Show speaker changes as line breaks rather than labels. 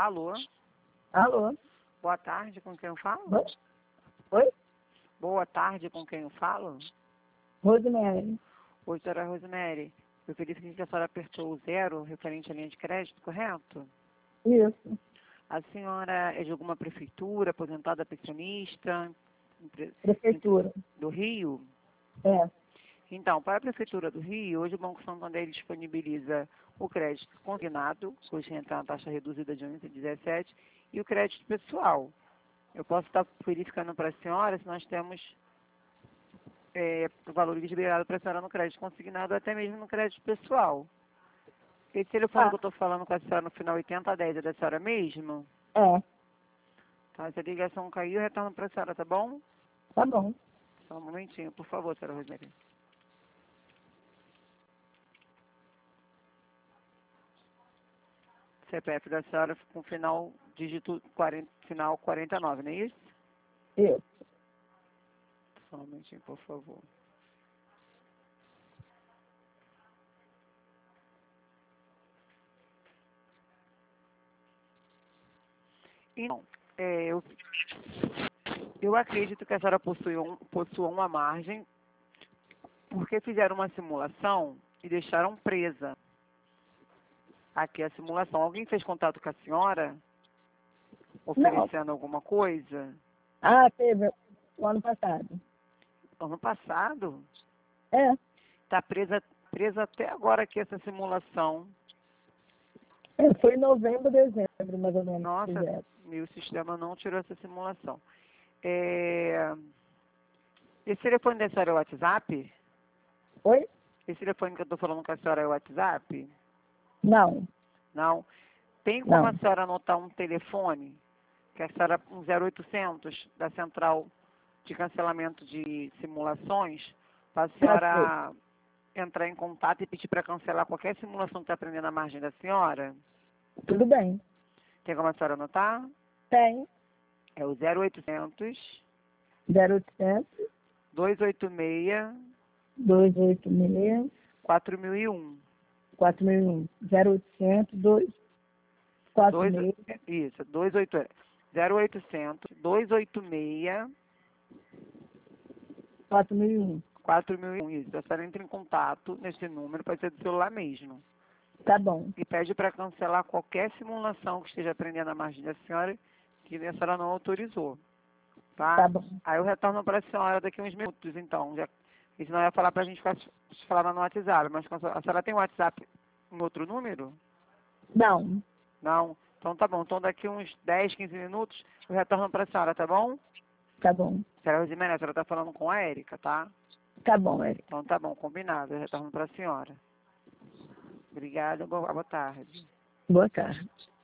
Alô?
Alô?
Boa tarde, com quem eu falo?
Oi? Oi?
Boa tarde, com quem eu falo?
Rosemary.
Oi, senhora Rosemary. Eu verifiquei que a senhora apertou o 0 referente à linha de crédito, correto?
Isso.
A senhora é de alguma prefeitura, aposentada, pensionista,
Prefeitura.
do Rio?
É.
Então, para a Prefeitura do Rio, hoje o Banco Santander disponibiliza o crédito consignado, hoje entra na taxa reduzida de 11,17, e o crédito pessoal. Eu posso estar verificando para a senhora se nós temos o valor liberado para a senhora no crédito consignado ou até mesmo no crédito pessoal. Esse telefone que eu estou falando com a senhora no final 8010 é da senhora mesmo?
É.
Tá, se a ligação caiu, eu retorno para a senhora, tá bom?
Tá bom.
Só um momentinho, por favor, senhora Rosemary. CPF da senhora com final dígito 40, final 49, não é isso?
Isso.
Só um momentinho, por favor. Então, eu acredito que a senhora possua uma margem, porque fizeram uma simulação e deixaram presa aqui a simulação. Alguém fez contato com a senhora, oferecendo alguma coisa?
Ah, teve o ano passado.
Ano passado?
É.
Está presa até agora aqui essa simulação.
Foi em novembro, dezembro, mais ou menos.
Nossa, meu sistema não tirou essa simulação. Esse telefone da senhora é o WhatsApp?
Oi?
Esse telefone que eu estou falando com a senhora é o WhatsApp?
Não.
Não. Tem como
Não.
a senhora anotar um telefone, que a senhora, um 0800 da Central de Cancelamento de Simulações, para a senhora entrar em contato e pedir para cancelar qualquer simulação que está prendendo a margem da senhora?
Tudo bem.
Tem como a senhora anotar?
Tem.
É o 0800
0800
286
286
4001.
4001. 0800 246
Isso, 288. 0800 286
4001.
4001. Isso, a senhora entra em contato nesse número, pode ser do celular mesmo.
Tá bom.
E pede para cancelar qualquer simulação que esteja prendendo a margem da senhora, que a senhora não autorizou. Tá?
Tá bom.
Aí eu retorno para a senhora daqui a uns minutos, então. E senão ia falar para a gente falar no WhatsApp. Mas a senhora tem WhatsApp em outro número?
Não.
Não? Então tá bom. Então daqui uns 10, 15 minutos eu retorno para a senhora, tá bom?
Tá bom.
Senhora Rosimene, a senhora está falando com a Érica, tá?
Tá bom, Érica.
Então tá bom, combinado. Eu retorno para a senhora. Obrigada, boa tarde.
Boa tarde.